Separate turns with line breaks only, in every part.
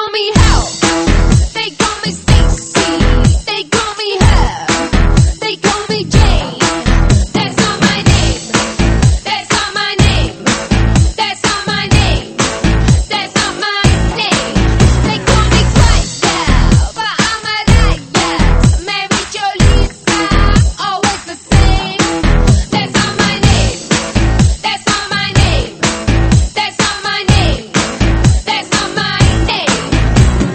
call me Hell. They call me Stacy. They call me Her. They call me Jane. That's not my name. That's not my name. That's not my name. That's not my name. They call me Chrysler, but I'm a liar. Mary Jo Lisa, always the same. That's not my name. That's not my name. That's not my name. That's not my name.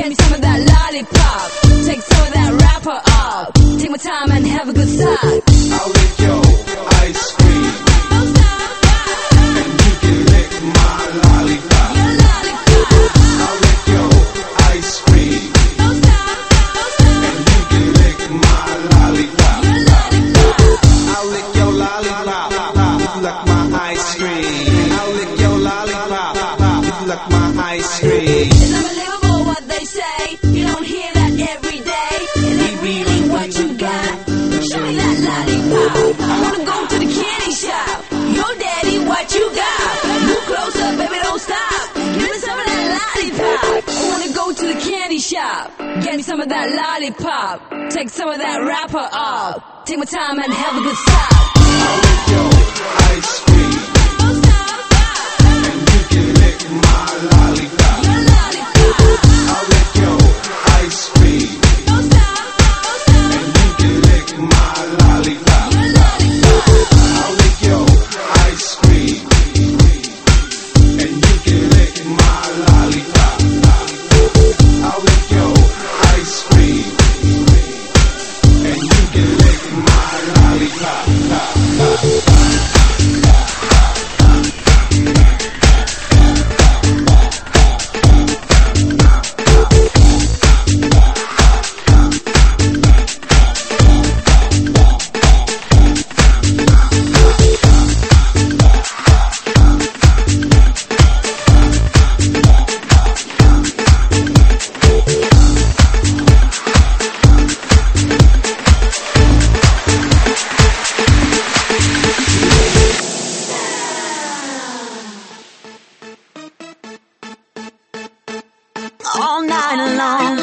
Get me some of that lollipop. Take some of that wrapper off. Take my time and have a good time.
I'll lick your ice cream.
Don't stop.
And you can lick my lollipop.
Your lollipop.
I'll lick your ice cream.
Don't stop.
And you can lick my lollipop.
Your lollipop.
I'll lick your lollipop. You like my ice cream. I'll lick your lollipop. You like my ice cream.
It's unbelievable what they say. You don't hear that every day. Is that really what you got? Show me that lollipop. I wanna go to the candy shop. Yo, daddy, what you got? Move closer, baby, don't stop. Give me some of that lollipop. I wanna go to the candy shop. Get me some of that lollipop. Take some of that wrapper off. Take my time and have a good time.
I'll lick your ice cream.
Don't stop.
And you can lick my lollipop.
Your lollipop.
I'll lick your ice cream.
Don't stop.
And you can lick my lollipop.
Your lollipop.
I'll lick your ice cream. And you can lick my lollipop. I'll lick your ice cream. And you can lick my lollipop.
All night long.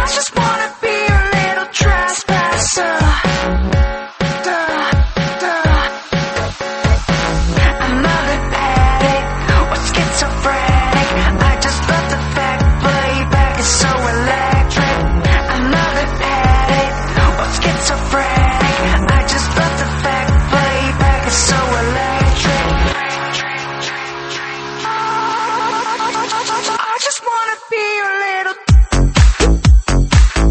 just wanna be a little trespasser. I'm a lip addict or schizophrenic. I just love the fact playback is so electric. I'm a lip addict or schizophrenic. I just love the fact playback is so electric. I just wanna be a little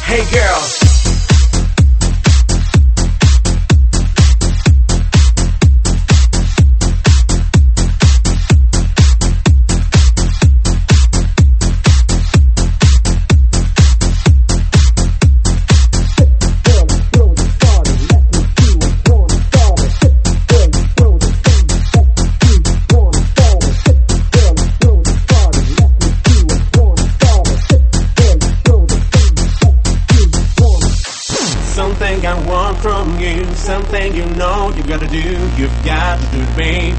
Hey girl. Something I want from you, something you know you gotta do, you've got to do it, babe.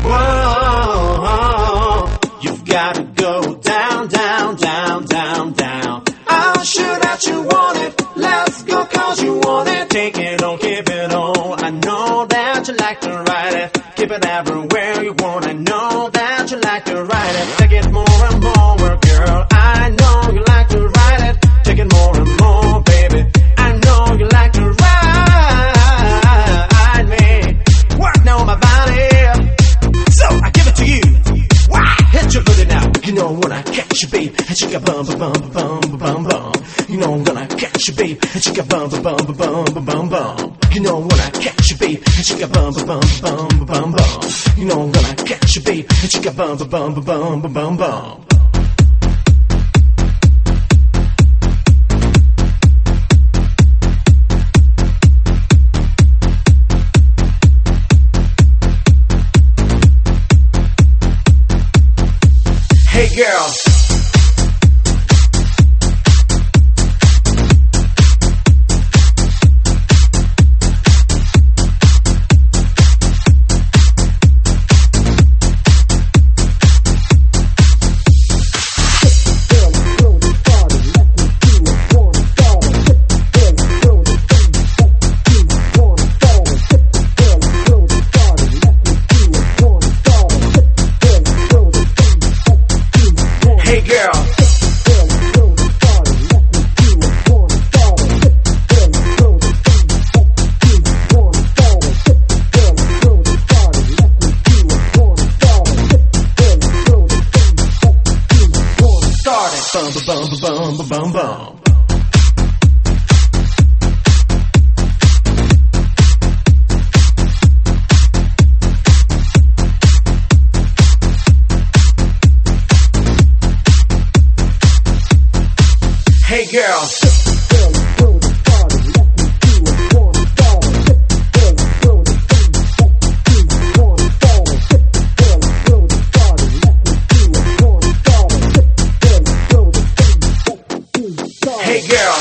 Whoa, you've got to go down, down, down, down, down. I'll shoot at you want it, let's go cause you want it. Take it on, keep it on, I know that you like to ride it. Keep it everywhere you want, I know that you like to ride it. Take it more and more, girl, I know you like to ride it. Take it more and more, baby, I know you like to ride me. Work now my body, so I give it to you. Why? Hit your booty now. You know when I catch you, babe, and you got bum bum bum bum bum bum. You know when I catch you, babe, and you got bum bum bum bum bum bum. You know when I catch you, babe, and you got bum bum bum bum bum. You know when I catch you, babe, and you got bum bum bum bum bum. Hey girl. Hey girl. Bum bum bum bum bum bum. Hey girl. Hey girl.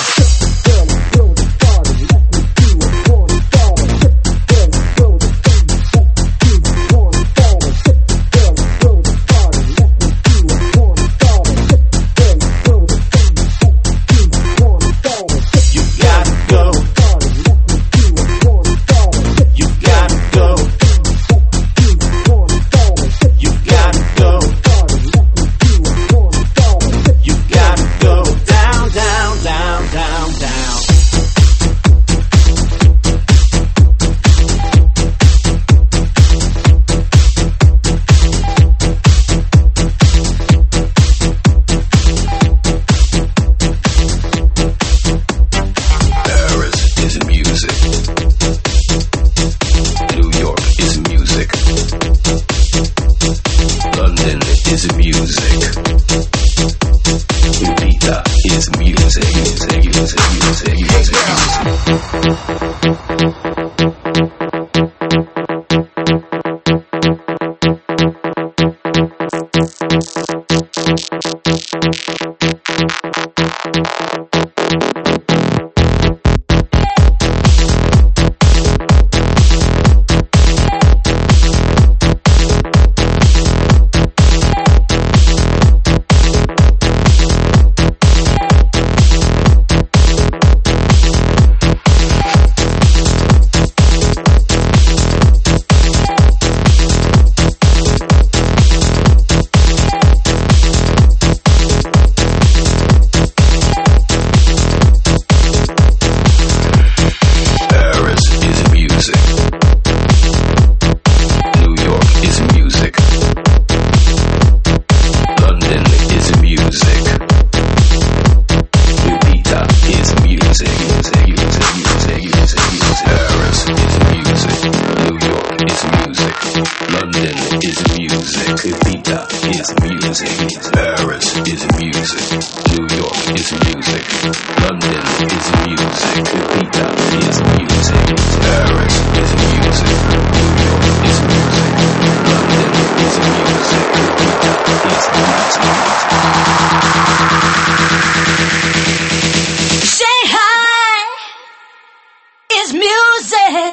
music. Paris is music. New York is music. London is music. Ibiza is music. Paris is music. New York is music. London is music. Ibiza is music.
Shanghai is music.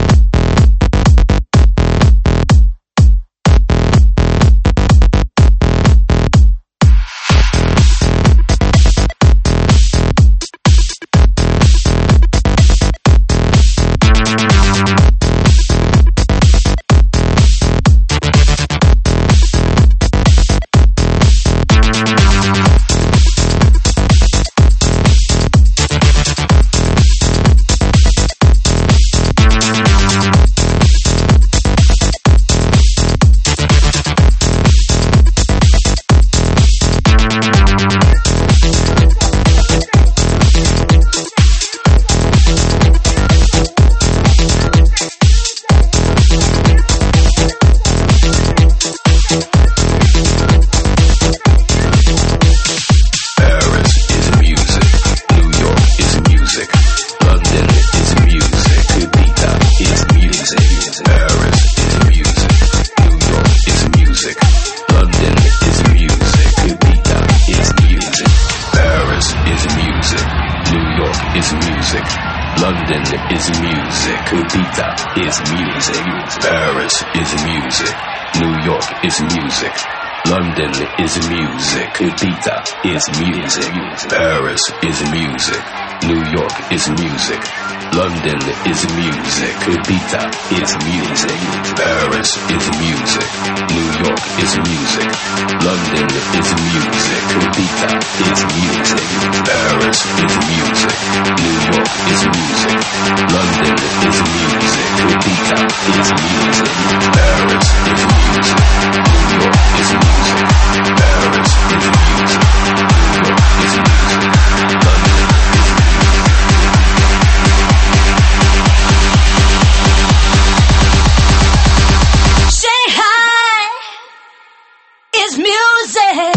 London is music. Ibiza is music. Paris is music. New York is music. London is music. Ibiza is music. Paris is music. New York is music. London is music. Ibiza is music. Paris is music. New York is music. London is music. Ibiza is music. Paris is music. New York is music. Paris is music. New York is music. London is
Shanghai is music.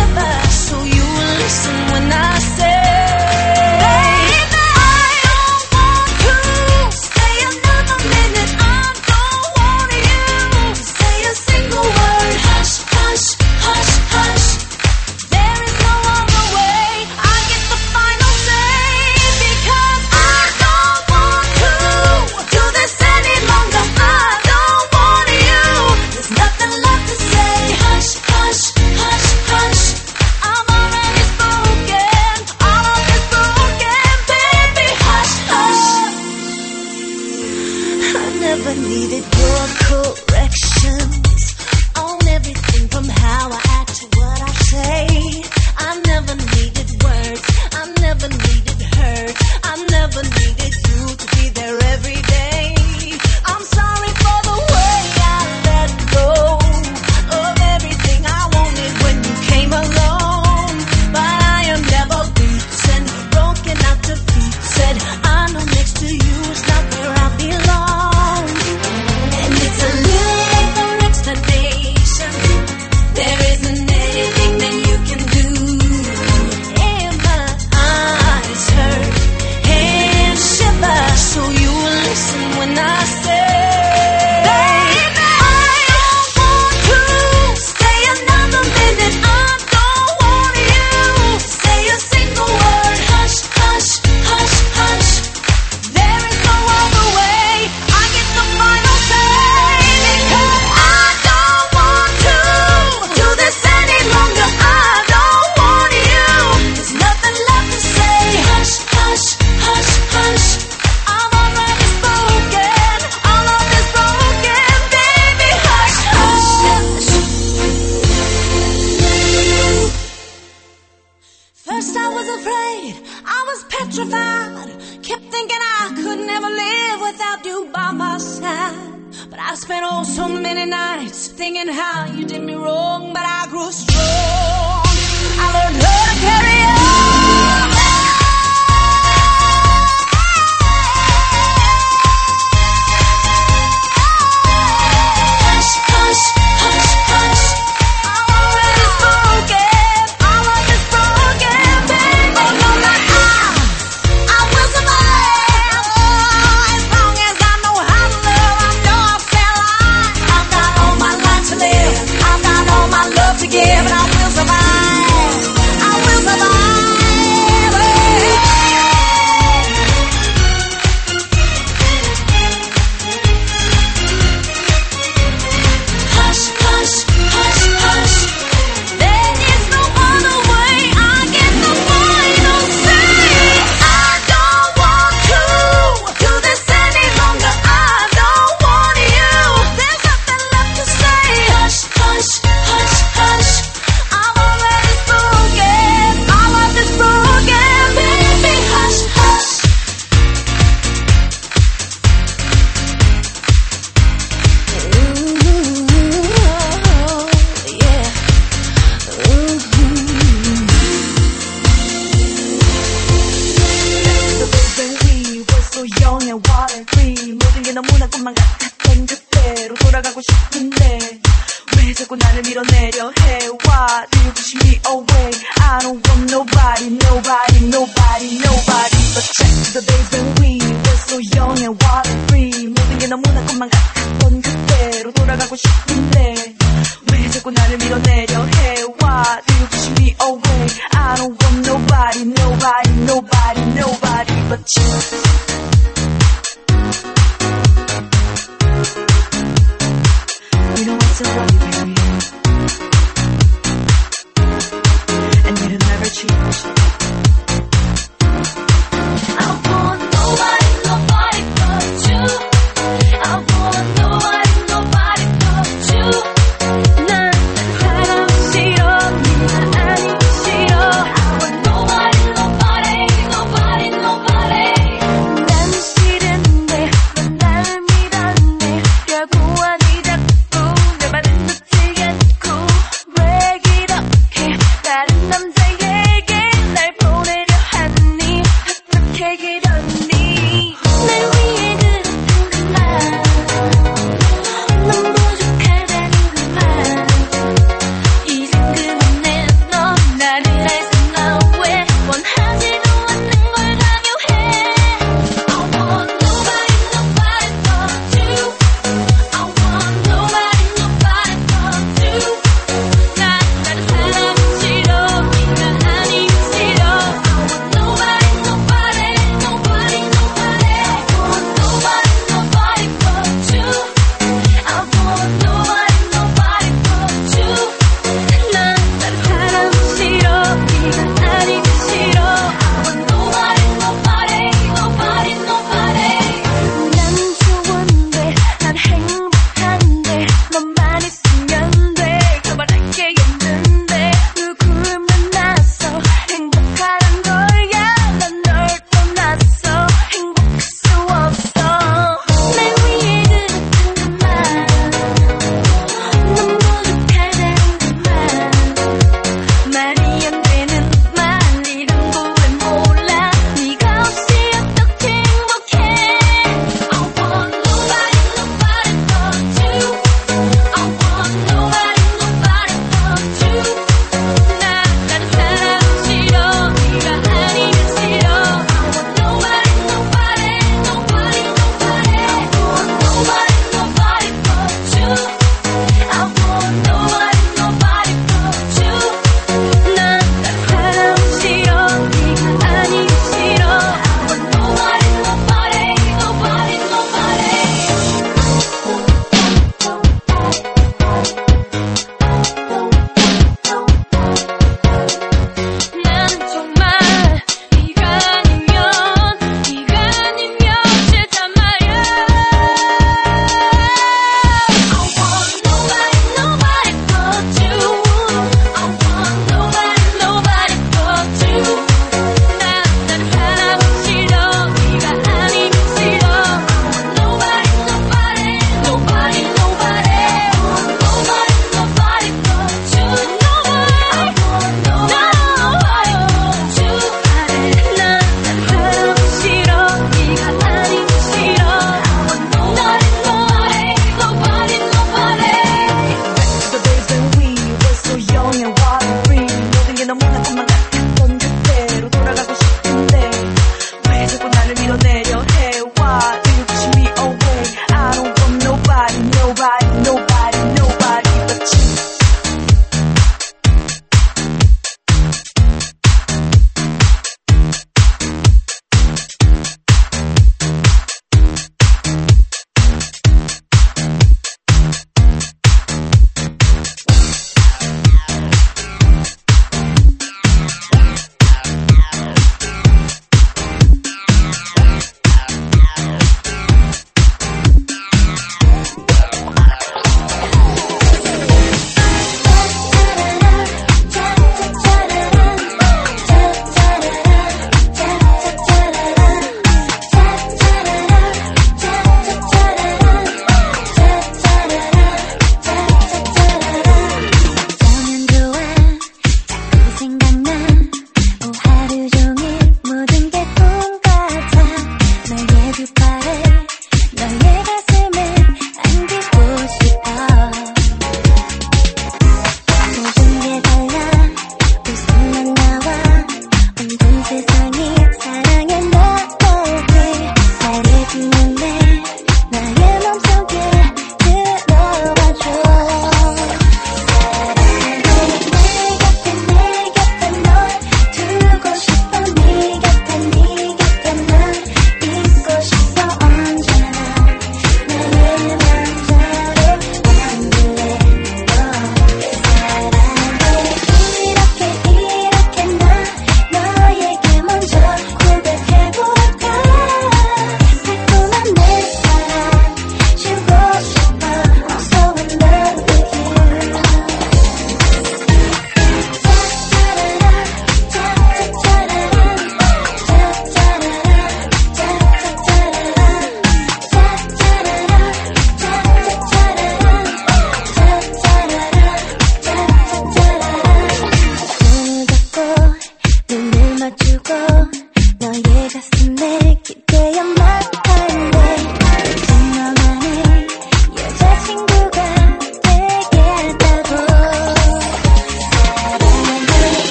Shiver, so you will listen when I say, baby, I don't
needed your corrections on everything from how I act to what I say. I never needed words, I never needed hurt, I never needed you to be there every day. I'm sorry for the way I let go of everything I wanted when you came along. But I am never beaten, broken out to pieces. I know next to you is not where I belong. And it's a little late for explanation. There isn't anything that you can do. And my eyes hurt and shiver, so you will listen when I say, baby, I don't want to stay another minute. I don't want you to say a single word. Hush, hush, hush, hush. There is no other way. I get the final say, because I don't want to do this any longer. I don't want you. There's nothing left to say. Hush, hush, hush, hush. I'm already spoken. All of this broken, baby. Hush, hush. First I was afraid, I was petrified. Kept thinking I could never live without you by my side. But I spent oh so many nights thinking how you did me wrong. But I grew strong, I learned how to carry on. Hush, hush, hush, hush. I'm already spoken. All of this broken, baby. Oh no, not I will survive. Oh, as long as I know how to love, I know I'll stay alive. I've got all my life to live. I've got all my love to give, and I will survive. I will survive. Hush, hush, hush, hush. There is no other way. I get the final say. I don't want to do this any longer. I don't want you. There's nothing left to say. Hush, hush, hush, hush. I'm already spoken. All of this broken, baby. Hush, hush. Yeah. The days when we were so young and wild and free. 모든 게 너무나 꿈만 같았던 그때로 돌아가고 싶은데 왜 자꾸 나를 밀어내려 해? Why do you push me away? I don't want nobody, nobody, nobody, nobody. But check the days when we were so young and wild and free. 모든 게 너무나 꿈만 같았던 그때로 돌아가고 싶은데 왜 자꾸 나를 밀어내려 해? Why do you push me away? I don't want nobody, nobody, nobody, nobody but you. You know what's so funny, baby? And you'll never change. I want nobody.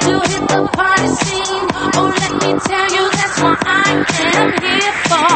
to hit the party scene. Oh, let me tell you, that's what I am here for.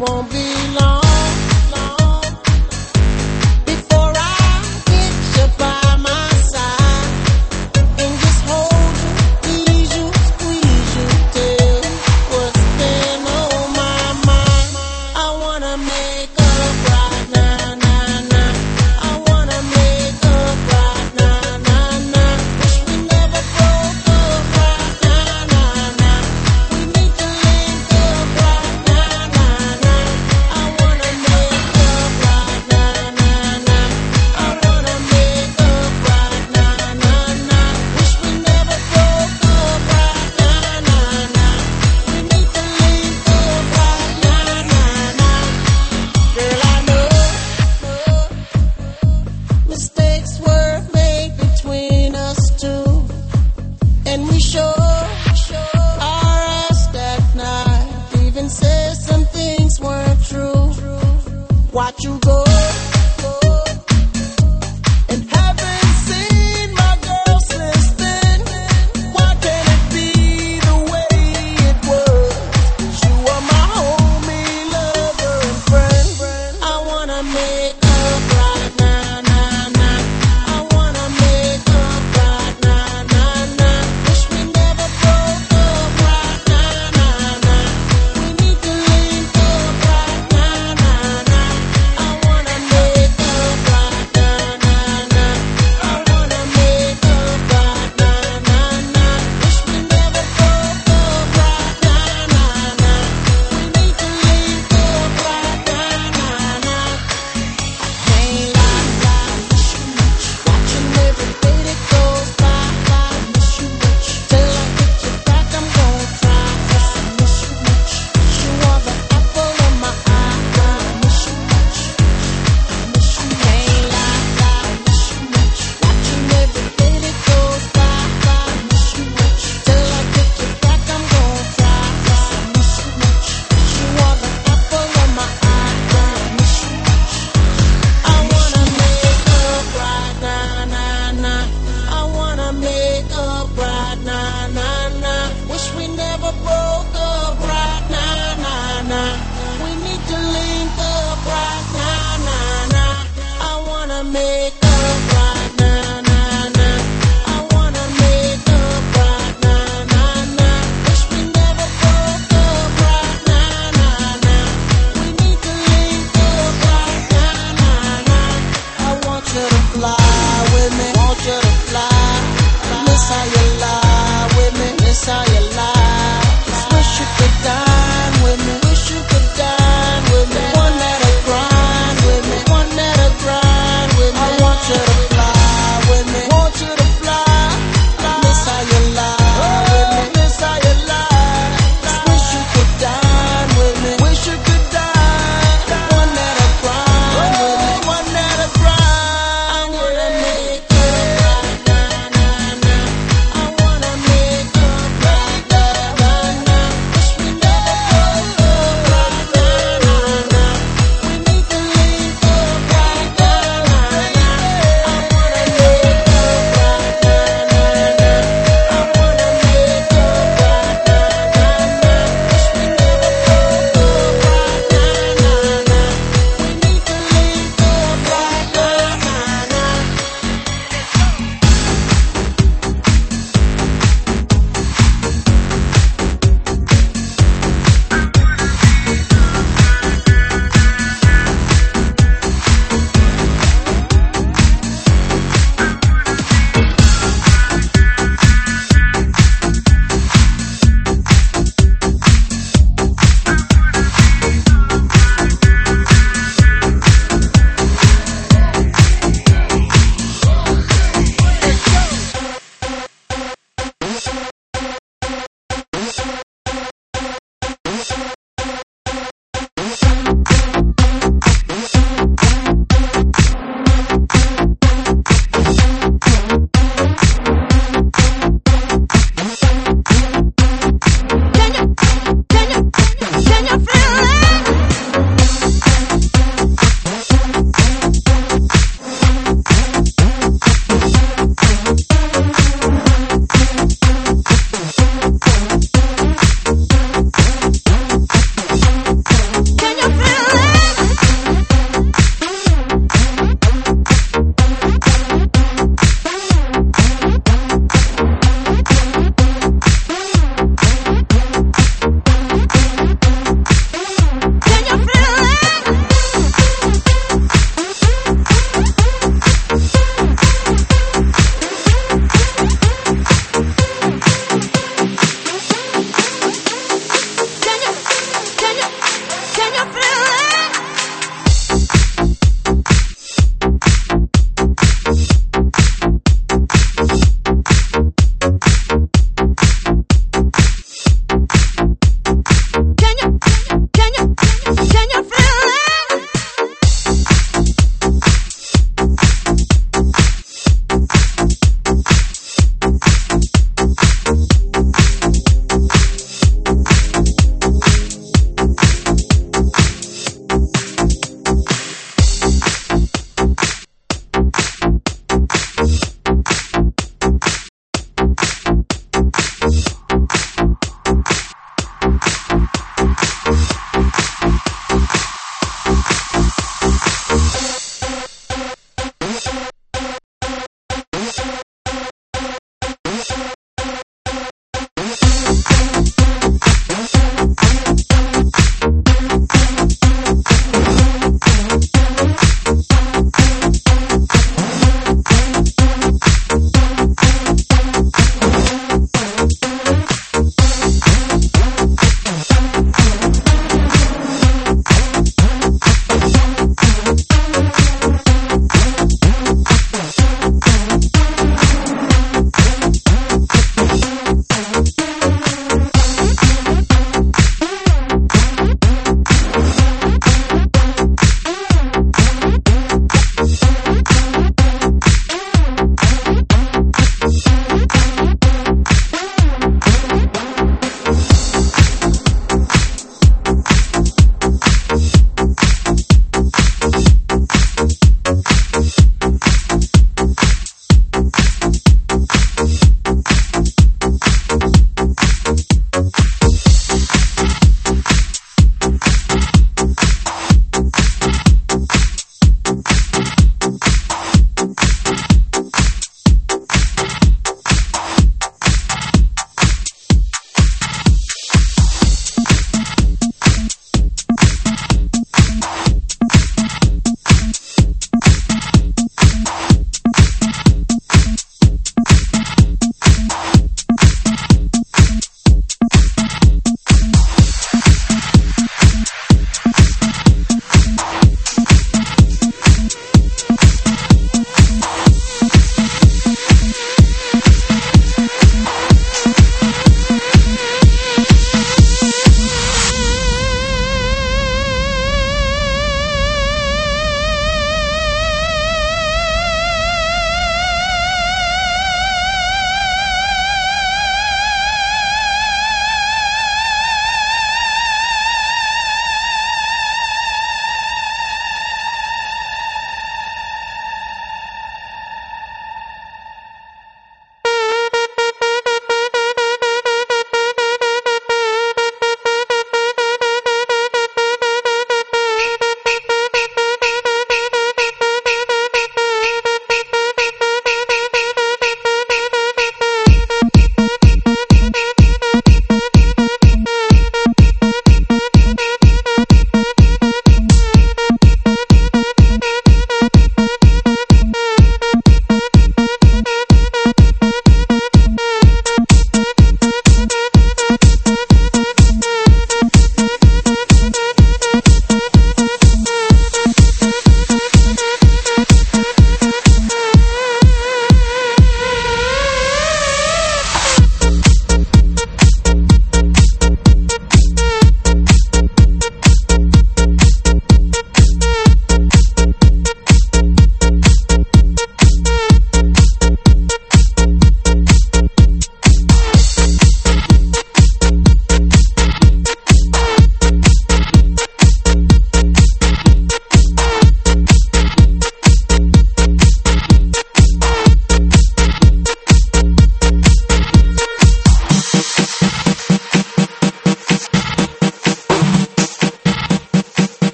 won't be long before I get you by my side and just hold you, tease you, squeeze you, tell you what's been on my mind. I wanna make up right now, nah, nah. I wanna make up right now, nah, nah. Wish we never broke up right now, nah, nah. We need to link up right now, nah, nah. I wanna make up right now, nah, nah. I wanna make up right now, nah, nah. Wish we never broke up right now, nah, nah. We need to link up right now, nah, nah. Girl, I know mistakes were made between us two, and we sure our ass that night. Even said some things weren't true. Watch you go